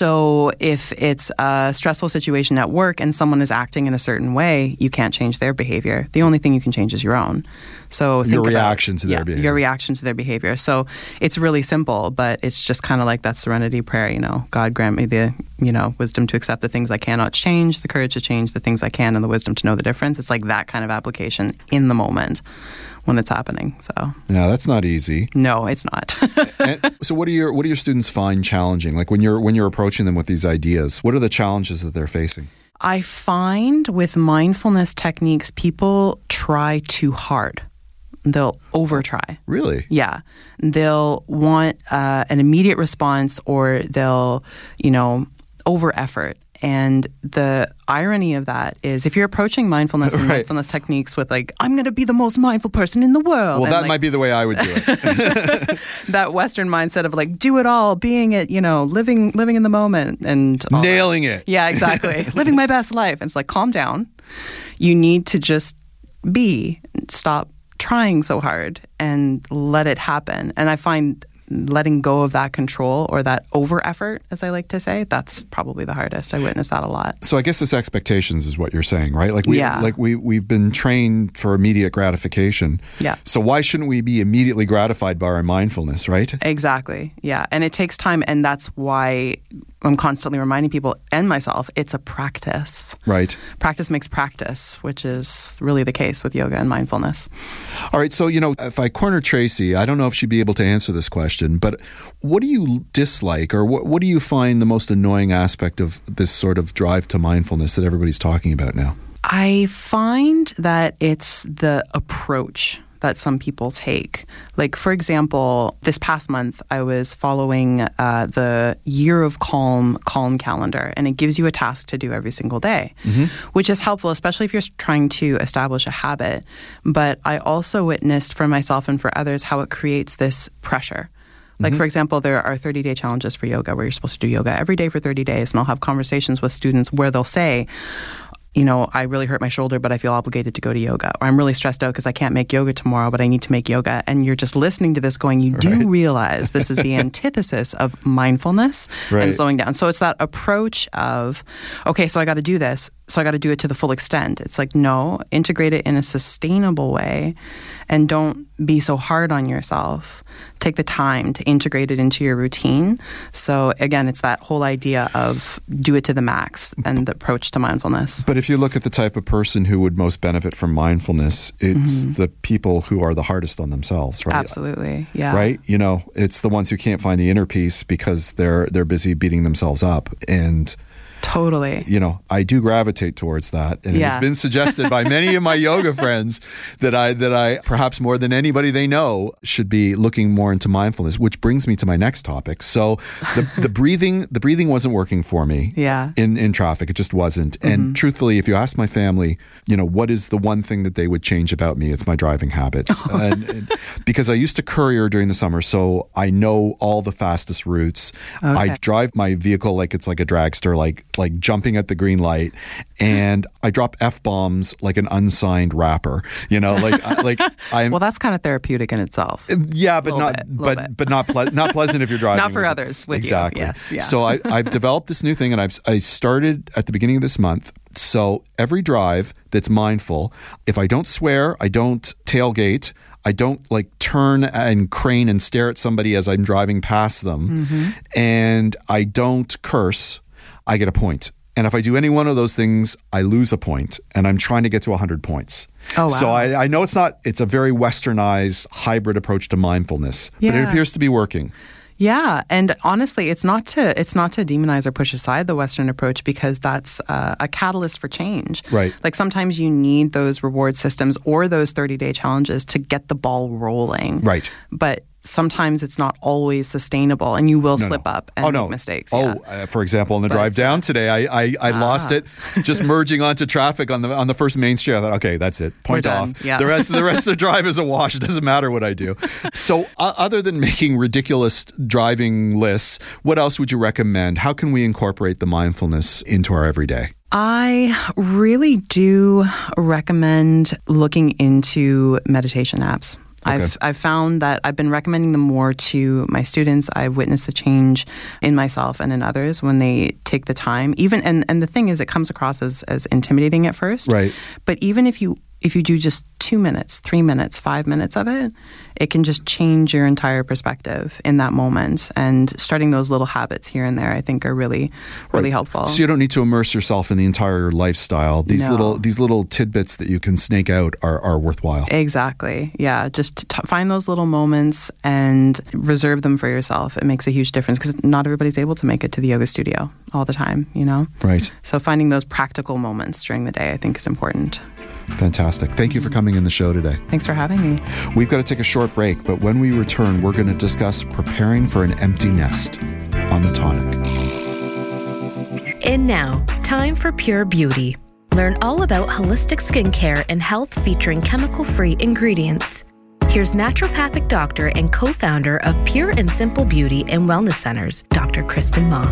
So if it's a stressful situation at work and someone is acting in a certain way, you can't change their behavior. The only thing you can change is your own. So think your about, reaction to their yeah, behavior. Your reaction to their behavior. So it's really simple, but it's just kind of like that serenity prayer, you know, God grant me the, you know, wisdom to accept the things I cannot change, the courage to change the things I can, and the wisdom to know the difference. It's like that kind of application in the moment when it's happening. So yeah, that's not easy. No, it's not. And so what do your what do your students find challenging? Like when you're when you're approaching them with these ideas, what are the challenges that they're facing? I find with mindfulness techniques, people try too hard. They'll over try. Really? Yeah. They'll want uh, an immediate response, or they'll, you know, over effort. And the irony of that is if you're approaching mindfulness and right. mindfulness techniques with like, I'm going to be the most mindful person in the world. Well, that like, might be the way I would do it. that Western mindset of like, do it all, being it, you know, living living in the moment and all nailing that. it. Yeah, exactly. Living my best life. And it's like, calm down. You need to just be, stop trying so hard and let it happen. And I find letting go of that control or that over effort, as I like to say, that's probably the hardest. I witness that a lot. So I guess this expectations is what you're saying, right? Like we, yeah. like we, we've been trained for immediate gratification. Yeah. So why shouldn't we be immediately gratified by our mindfulness, right? Exactly. Yeah. And it takes time. And that's why I'm constantly reminding people and myself, it's a practice. Right. Practice makes practice, which is really the case with yoga and mindfulness. All right. So, you know, if I corner Tracy, I don't know if she'd be able to answer this question, but what do you dislike or what, what do you find the most annoying aspect of this sort of drive to mindfulness that everybody's talking about now? I find that it's the approach that some people take. Like, for example, this past month, I was following uh, the Year of Calm Calm calendar, and it gives you a task to do every single day, mm-hmm. which is helpful, especially if you're trying to establish a habit. But I also witnessed for myself and for others how it creates this pressure. Like, mm-hmm. for example, there are thirty-day challenges for yoga where you're supposed to do yoga every day for thirty days, and I'll have conversations with students where they'll say, you know, I really hurt my shoulder, but I feel obligated to go to yoga. Or I'm really stressed out because I can't make yoga tomorrow, but I need to make yoga. And you're just listening to this going, you do right. realize this is the antithesis of mindfulness right. and slowing down. So it's that approach of, okay, so I got to do this. So I got to do it to the full extent. It's like, no, integrate it in a sustainable way and don't be so hard on yourself. Take the time to integrate it into your routine. So again, it's that whole idea of do it to the max and the approach to mindfulness. But if you look at the type of person who would most benefit from mindfulness, it's mm-hmm. the people who are the hardest on themselves, right? Absolutely, yeah. Right? You know, it's the ones who can't find the inner peace because they're they're busy beating themselves up. And totally. You know, I do gravitate towards that. And yeah. it's been suggested by many of my yoga friends that I that I perhaps more than anybody they know should be looking more into mindfulness, which brings me to my next topic. So the the breathing the breathing wasn't working for me yeah. in, in traffic. It just wasn't. Mm-hmm. And truthfully, if you ask my family, you know, what is the one thing that they would change about me? It's my driving habits. Oh. and, and because I used to courier during the summer, so I know all the fastest routes. Okay. I drive my vehicle like it's like a dragster, like like jumping at the green light, and I drop F-bombs like an unsigned rapper, you know, like like I'm well, that's kind of therapeutic in itself. Yeah, but not bit, but bit. but not ple- not pleasant if you're driving. Not for with others with exactly. you. Yes, yeah. So I I've developed this new thing, and I've I started at the beginning of this month. So every drive that's mindful, if I don't swear, I don't tailgate, I don't like turn and crane and stare at somebody as I'm driving past them, mm-hmm. and I don't curse, I get a point. And if I do any one of those things, I lose a point. And I'm trying to get to one hundred points. Oh, wow. So I, I know it's not, it's a very westernized hybrid approach to mindfulness, yeah. but it appears to be working. Yeah, and honestly, it's not to it's not to demonize or push aside the Western approach, because that's uh, a catalyst for change. Right. Like sometimes you need those reward systems or those thirty-day challenges to get the ball rolling. Right. But sometimes it's not always sustainable, and you will No, slip no. up and oh, no. make mistakes. Oh, yeah. uh, for example, on the But, drive down uh, today, I I, I lost it just merging onto traffic on the on the first main street. I thought, okay, that's it. Point We're off. done. Yeah. The rest the rest of the drive is a wash. It doesn't matter what I do. So, uh, other than making ridiculous driving lists, what else would you recommend? How can we incorporate the mindfulness into our everyday? I really do recommend looking into meditation apps. Okay. I've I've found that I've been recommending them more to my students. I've witnessed a change in myself and in others when they take the time. Even and, and the thing is, it comes across as as intimidating at first. Right. But even if you if you do just two minutes, three minutes, five minutes of it, it can just change your entire perspective in that moment. And starting those little habits here and there, I think, are really, really Right. helpful. So you don't need to immerse yourself in the entire lifestyle. These No. little these little tidbits that you can snake out are, are worthwhile. Exactly. Yeah. Just t- find those little moments and reserve them for yourself. It makes a huge difference because not everybody's able to make it to the yoga studio all the time, you know? Right. So finding those practical moments during the day, I think, is important. Fantastic. Thank you for coming in the show today. Thanks for having me. We've got to take a short break, but when we return, we're going to discuss preparing for an empty nest on The Tonic. And now, time for Pure Beauty. Learn all about holistic skincare and health featuring chemical-free ingredients. Here's naturopathic doctor and co-founder of Pure and Simple Beauty and Wellness Centers, Doctor Kristen Ma.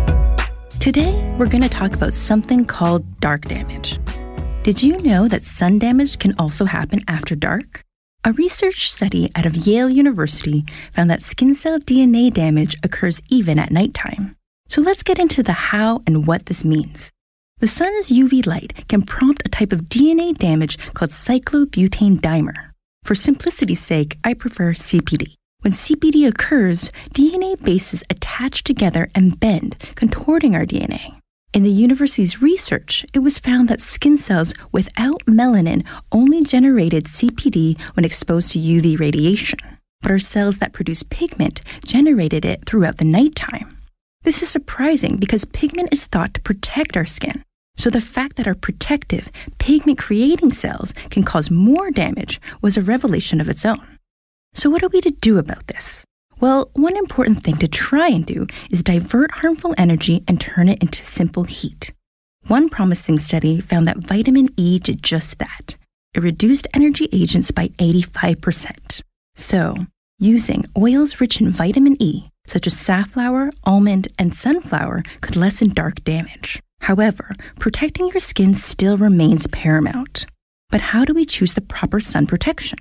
Today, we're going to talk about something called dark damage. Did you know that sun damage can also happen after dark? A research study out of Yale University found that skin cell D N A damage occurs even at nighttime. So let's get into the how and what this means. The sun's U V light can prompt a type of D N A damage called cyclobutane dimer. For simplicity's sake, I prefer C P D. When C P D occurs, D N A bases attach together and bend, contorting our D N A. In the university's research, it was found that skin cells without melanin only generated C P D when exposed to U V radiation, but our cells that produce pigment generated it throughout the nighttime. This is surprising because pigment is thought to protect our skin. So the fact that our protective, pigment-creating cells can cause more damage was a revelation of its own. So what are we to do about this? Well, one important thing to try and do is divert harmful energy and turn it into simple heat. One promising study found that vitamin E did just that. It reduced energy agents by eighty-five percent. So, using oils rich in vitamin E, such as safflower, almond, and sunflower, could lessen dark damage. However, protecting your skin still remains paramount. But how do we choose the proper sun protection?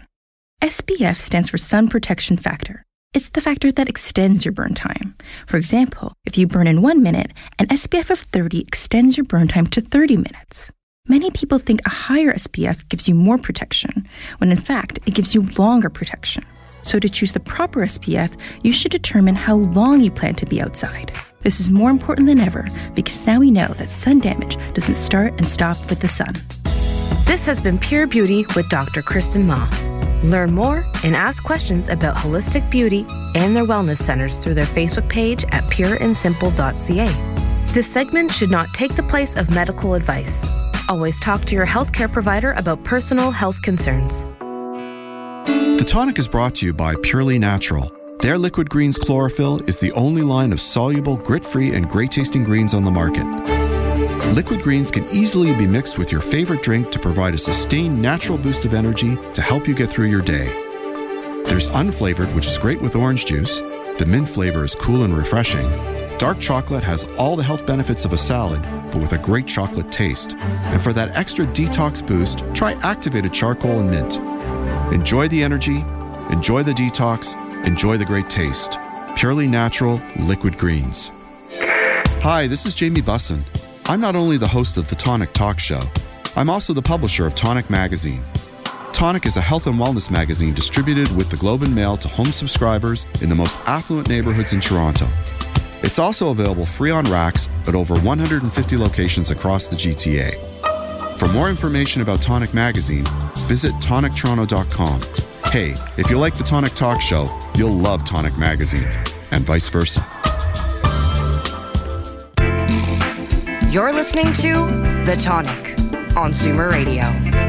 S P F stands for Sun Protection Factor. It's the factor that extends your burn time. For example, if you burn in one minute, an S P F of thirty extends your burn time to thirty minutes. Many people think a higher S P F gives you more protection, when in fact, it gives you longer protection. So to choose the proper S P F, you should determine how long you plan to be outside. This is more important than ever because now we know that sun damage doesn't start and stop with the sun. This has been Pure Beauty with Doctor Kristen Ma. Learn more and ask questions about holistic beauty and their wellness centers through their Facebook page at pure and simple dot c a. This segment should not take the place of medical advice. Always talk to your healthcare provider about personal health concerns. The Tonic is brought to you by Purely Natural. Their Liquid Greens Chlorophyll is the only line of soluble, grit-free, and great-tasting greens on the market. Liquid greens can easily be mixed with your favorite drink to provide a sustained natural boost of energy to help you get through your day. There's unflavored, which is great with orange juice. The mint flavor is cool and refreshing. Dark chocolate has all the health benefits of a salad, but with a great chocolate taste. And for that extra detox boost, try activated charcoal and mint. Enjoy the energy, enjoy the detox, enjoy the great taste. Purely Natural Liquid Greens. Hi, this is Jamie Bussin. I'm not only the host of the Tonic Talk Show, I'm also the publisher of Tonic Magazine. Tonic is a health and wellness magazine distributed with the Globe and Mail to home subscribers in the most affluent neighborhoods in Toronto. It's also available free on racks at over one hundred fifty locations across the G T A. For more information about Tonic Magazine, visit tonic toronto dot com. Hey, if you like the Tonic Talk Show, you'll love Tonic Magazine. and vice versa. You're listening to The Tonic on Zoomer Radio.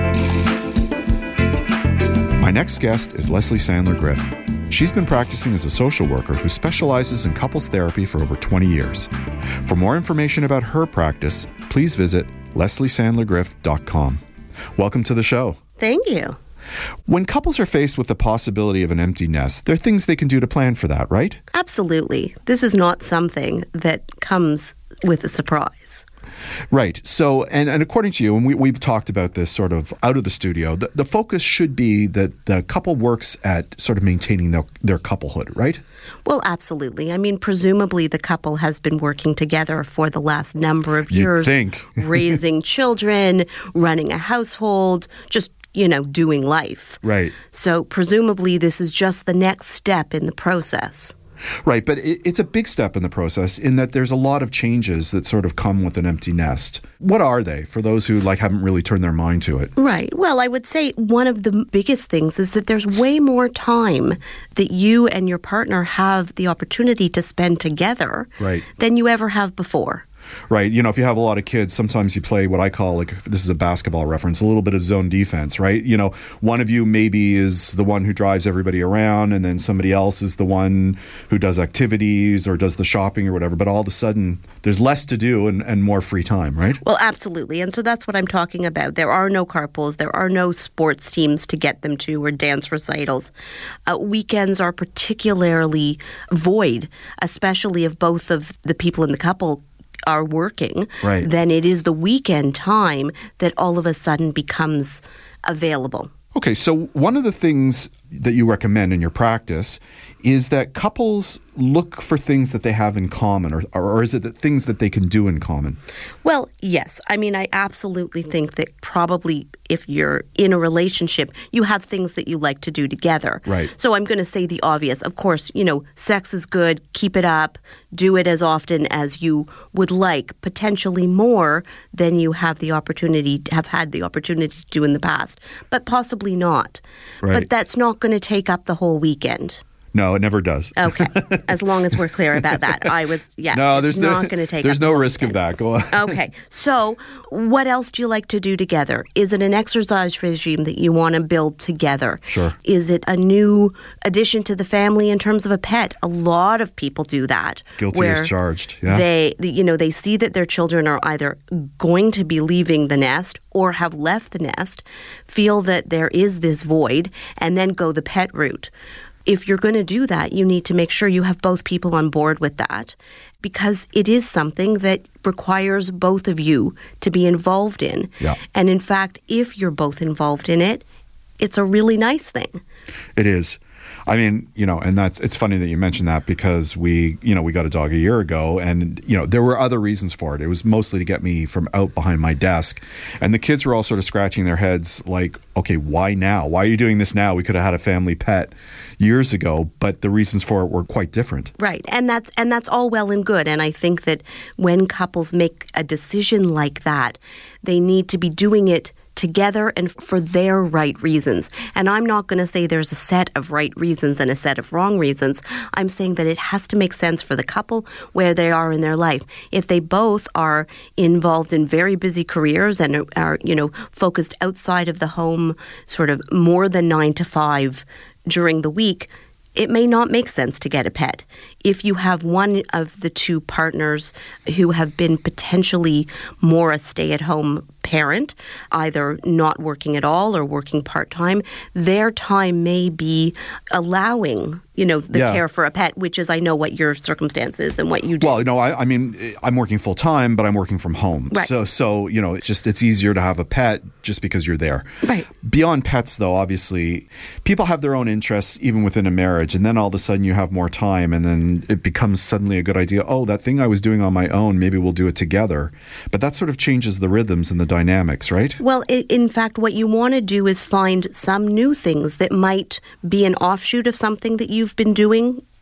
My next guest is Leslie Sandler-Griff. She's been practicing as a social worker who specializes in couples therapy for over twenty years. For more information about her practice, please visit leslie sandler griff dot com. Welcome to the show. Thank you. When couples are faced with the possibility of an empty nest, there are things they can do to plan for that, right? Absolutely. This is not something that comes with a surprise. Right. So, and, and according to you, and we, we've talked about this sort of out of the studio, the, the focus should be that the couple works at sort of maintaining their, their couplehood, right? Well, absolutely. I mean, presumably the couple has been working together for the last number of years. You'd think. Raising children, running a household, just, you know, doing life. Right. So presumably this is just the next step in the process. Right, but it, it's a big step in the process in that there's a lot of changes that sort of come with an empty nest. What are they for those who like haven't really turned their mind to it? Right. Well, I would say one of the biggest things is that there's way more time that you and your partner have the opportunity to spend together right. than you ever have before. Right. You know, if you have a lot of kids, sometimes you play what I call, like, this is a basketball reference, a little bit of zone defense, right? You know, one of you maybe is the one who drives everybody around, and then somebody else is the one who does activities or does the shopping or whatever. But all of a sudden, there's less to do and, and more free time, right? Well, absolutely. And so that's what I'm talking about. There are no carpools. There are no sports teams to get them to or dance recitals. Uh, weekends are particularly void, especially if both of the people in the couple are working, right. Then it is the weekend time that all of a sudden becomes available. Okay, so one of the things that you recommend in your practice is that couples look for things that they have in common, or, or is it that things that they can do in common? Well, yes. I mean, I absolutely think that probably if you're in a relationship, you have things that you like to do together. Right. So I'm going to say the obvious. Of course, you know, sex is good. Keep it up. Do it as often as you would like, potentially more than you have the opportunity, have had the opportunity to do in the past, but possibly not. Right. But that's not going to take up the whole weekend. No, it never does. Okay. As long as we're clear about that. I was, yeah, no, there's it's no, not going to take There's up no the risk weekend. of that. Go on. Okay. So what else do you like to do together? Is it an exercise regime that you want to build together? Sure. Is it a new addition to the family in terms of a pet? A lot of people do that. Guilty as charged. Yeah. They, you know, they see that their children are either going to be leaving the nest or have left the nest, feel that there is this void, and then go the pet route. If you're going to do that, you need to make sure you have both people on board with that, because it is something that requires both of you to be involved in. Yeah. And in fact, if you're both involved in it, it's a really nice thing. It is. I mean, you know, and that's, it's funny that you mentioned that because we, you know, we got a dog a year ago and, you know, there were other reasons for it. It was mostly to get me from out behind my desk. And the kids were all sort of scratching their heads like, okay, why now? Why are you doing this now? We could have had a family pet years ago, but the reasons for it were quite different. Right. And that's, and that's all well and good. And I think that when couples make a decision like that, they need to be doing it together and for their right reasons. And I'm not going to say there's a set of right reasons and a set of wrong reasons. I'm saying that it has to make sense for the couple where they are in their life. If they both are involved in very busy careers and are, you know, focused outside of the home sort of more than nine to five during the week, it may not make sense to get a pet. If you have one of the two partners who have been potentially more a stay-at-home parent, either not working at all or working part-time, their time may be allowing, you know, the yeah. care for a pet, which is, I know what your circumstance is and what you do. Well, you know, I, I mean, I'm working full-time, but I'm working from home. Right. So, so, you know, it's just, it's easier to have a pet just because you're there. Right. Beyond pets, though, obviously, people have their own interests, even within a marriage, and then all of a sudden you have more time, and then it becomes suddenly a good idea. Oh, that thing I was doing on my own, maybe we'll do it together. But that sort of changes the rhythms and the dynamics, right? Well, in fact, what you want to do is find some new things that might be an offshoot of something that you've been doing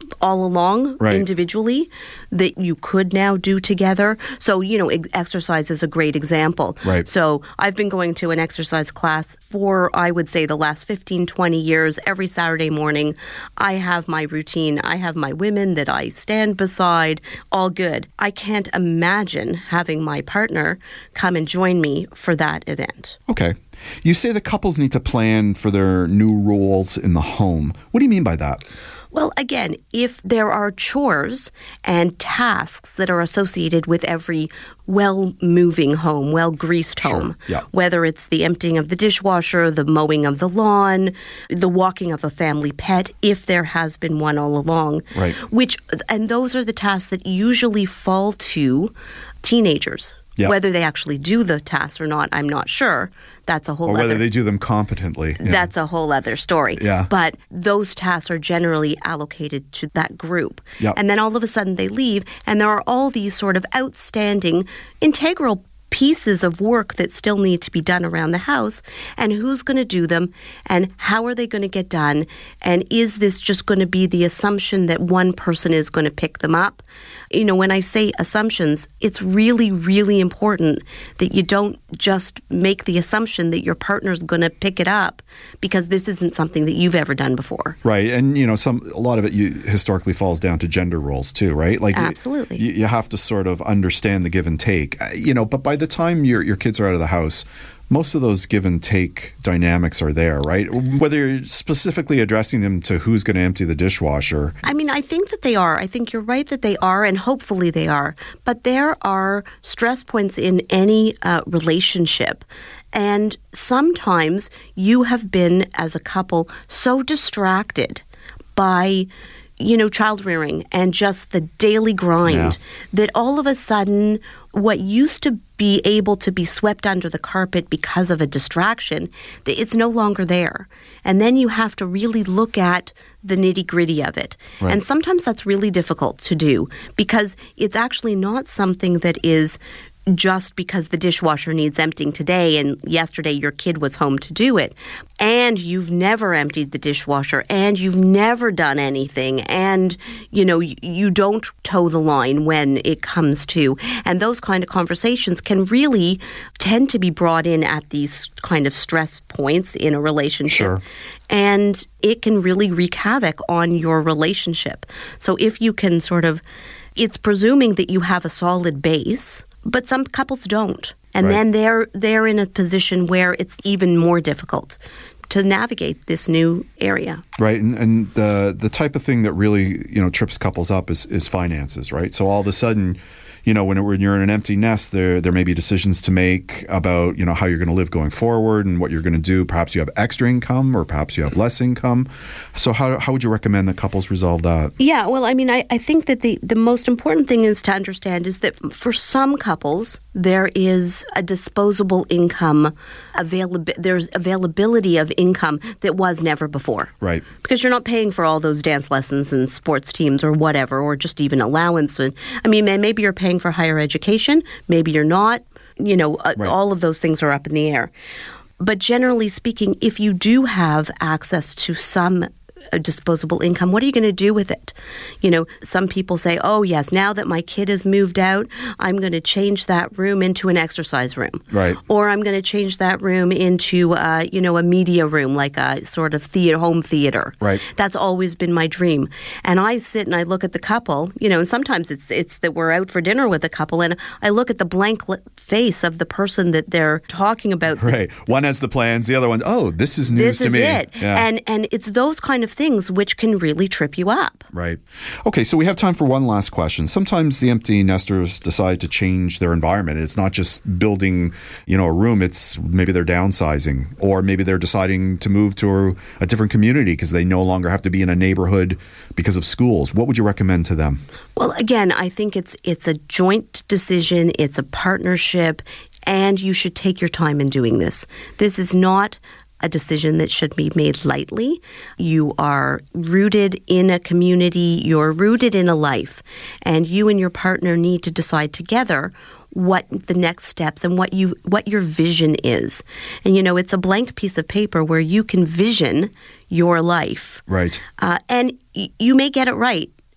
all along right. individually that you could now do together. So, you know, ex- exercise is a great example. Right. So I've been going to an exercise class for, I would say, the last fifteen, twenty years. Every Saturday morning, I have my routine. I have my women that I stand beside, all good. I can't imagine having my partner come and join me for that event. Okay. You say the couples need to plan for their new roles in the home. What do you mean by that? Well, again, if there are chores and tasks that are associated with every well-moving home, well-greased home, Sure. Yeah. whether it's the emptying of the dishwasher, the mowing of the lawn, the walking of a family pet, if there has been one all along, Right. which, and those are the tasks that usually fall to teenagers. Yeah. Whether they actually do the tasks or not, I'm not sure. That's a whole Or other... whether they do them competently. Yeah. That's a whole other story. Yeah. But those tasks are generally allocated to that group. Yep. And then all of a sudden they leave, and there are all these sort of outstanding, integral pieces of work that still need to be done around the house, and who's going to do them, and how are they going to get done, and is this just going to be the assumption that one person is going to pick them up? You know, when I say assumptions, it's really, really important that you don't just make the assumption that your partner's going to pick it up, because this isn't something that you've ever done before. Right. And, you know, some a lot of it you, historically falls down to gender roles too, right? Like Absolutely. You, you have to sort of understand the give and take, uh, you know, but by the time your your kids are out of the house, most of those give and take dynamics are there, right? Whether you're specifically addressing them to who's going to empty the dishwasher. I mean, I think that they are. I think you're right that they are, and hopefully they are. But there are stress points in any uh, relationship. And sometimes you have been, as a couple, so distracted by, you know, child rearing and just the daily grind Yeah. that all of a sudden what used to be able to be swept under the carpet because of a distraction, that it's no longer there. And then you have to really look at the nitty-gritty of it. Right. And sometimes that's really difficult to do, because it's actually not something that is just because the dishwasher needs emptying today and yesterday your kid was home to do it, and you've never emptied the dishwasher, and you've never done anything, and you know you, you don't toe the line when it comes to, and those kind of conversations can really tend to be brought in at these kind of stress points in a relationship. Sure. And it can really wreak havoc on your relationship. So if you can sort of, it's presuming that you have a solid base, but some couples don't. And Right. then they're they're in a position where it's even more difficult to navigate this new area. Right. And, and the the type of thing that really, you know, trips couples up is, is finances, right? So all of a sudden, you know, when, it, when you're in an empty nest, there there may be decisions to make about, you know, how you're going to live going forward and what you're going to do. Perhaps you have extra income, or perhaps you have less income. So how how would you recommend that couples resolve that? Yeah, well, I mean, I, I think that the, the most important thing is to understand is that for some couples, there is a disposable income, availab- there's availability of income that was never before. Right. Because you're not paying for all those dance lessons and sports teams or whatever, or just even allowance. And, I mean, maybe you're paying for higher education, maybe you're not. You know, uh, Right. all of those things are up in the air. But generally speaking, if you do have access to some uh, disposable income, what are you going to do with it? You know, some people say, oh, yes, now that my kid has moved out, I'm going to change that room into an exercise room. Right. Or I'm going to change that room into, uh, you know, a media room, like a sort of theater, home theater. Right. That's always been my dream. And I sit and I look at the couple, you know, and sometimes it's it's that we're out for dinner with a couple, and I look at the blank li- face of the person that they're talking about. Right. One has the plans, the other one, oh, this is news This to is me. it. Yeah. And and it's those kind of things which can really trip you up. Right. Okay, so we have time for one last question. Sometimes the empty nesters decide to change their environment. It's not just building, you know, a room. It's maybe they're downsizing, or maybe they're deciding to move to a, a different community because they no longer have to be in a neighborhood because of schools. What would you recommend to them? Well, again, I think it's it's a joint decision. It's a partnership, and you should take your time in doing this. This is not a decision that should be made lightly. You are rooted in a community, you're rooted in a life, and you and your partner need to decide together what the next steps and what you what your vision is. And you know, it's a blank piece of paper where you can vision your life. Right. Uh, and y- you may get it right.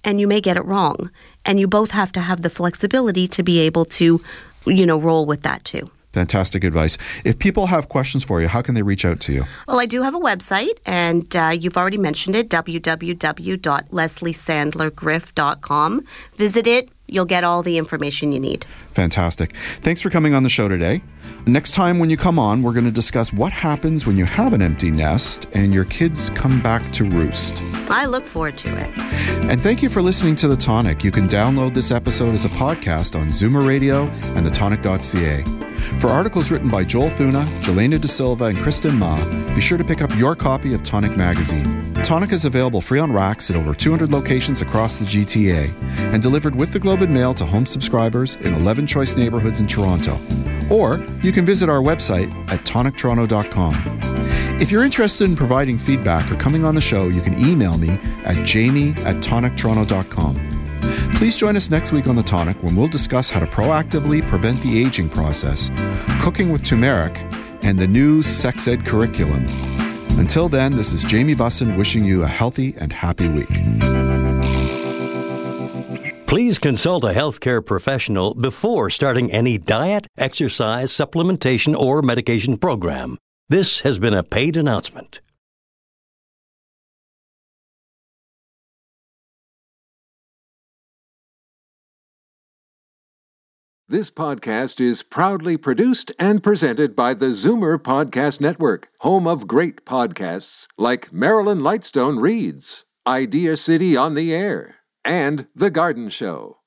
and you may get it wrong. And you both have to have the flexibility to be able to, you know, roll with that too. Fantastic advice. If people have questions for you, how can they reach out to you? Well, I do have a website, and uh, you've already mentioned it, w w w dot leslie sandler griff dot com. Visit it. You'll get all the information you need. Fantastic. Thanks for coming on the show today. Next time when you come on, we're going to discuss what happens when you have an empty nest and your kids come back to roost. I look forward to it. And thank you for listening to The Tonic. You can download this episode as a podcast on Zoomer Radio and the tonic dot c a. For articles written by Joel Funa, Jelena De Silva, and Kristen Ma, be sure to pick up your copy of Tonic Magazine. Tonic is available free on racks at over two hundred locations across the G T A and delivered with the Globe and Mail to home subscribers in eleven choice neighborhoods in Toronto. Or you can visit our website at tonic toronto dot com. If you're interested in providing feedback or coming on the show, you can email me at jamie at tonic toronto dot com. Please join us next week on The Tonic when we'll discuss how to proactively prevent the aging process, cooking with turmeric, and the new sex ed curriculum. Until then, this is Jamie Bussin wishing you a healthy and happy week. Please consult a healthcare professional before starting any diet, exercise, supplementation, or medication program. This has been a paid announcement. This podcast is proudly produced and presented by the Zoomer Podcast Network, home of great podcasts like Marilyn Lightstone Reads, Idea City on the Air, and The Garden Show.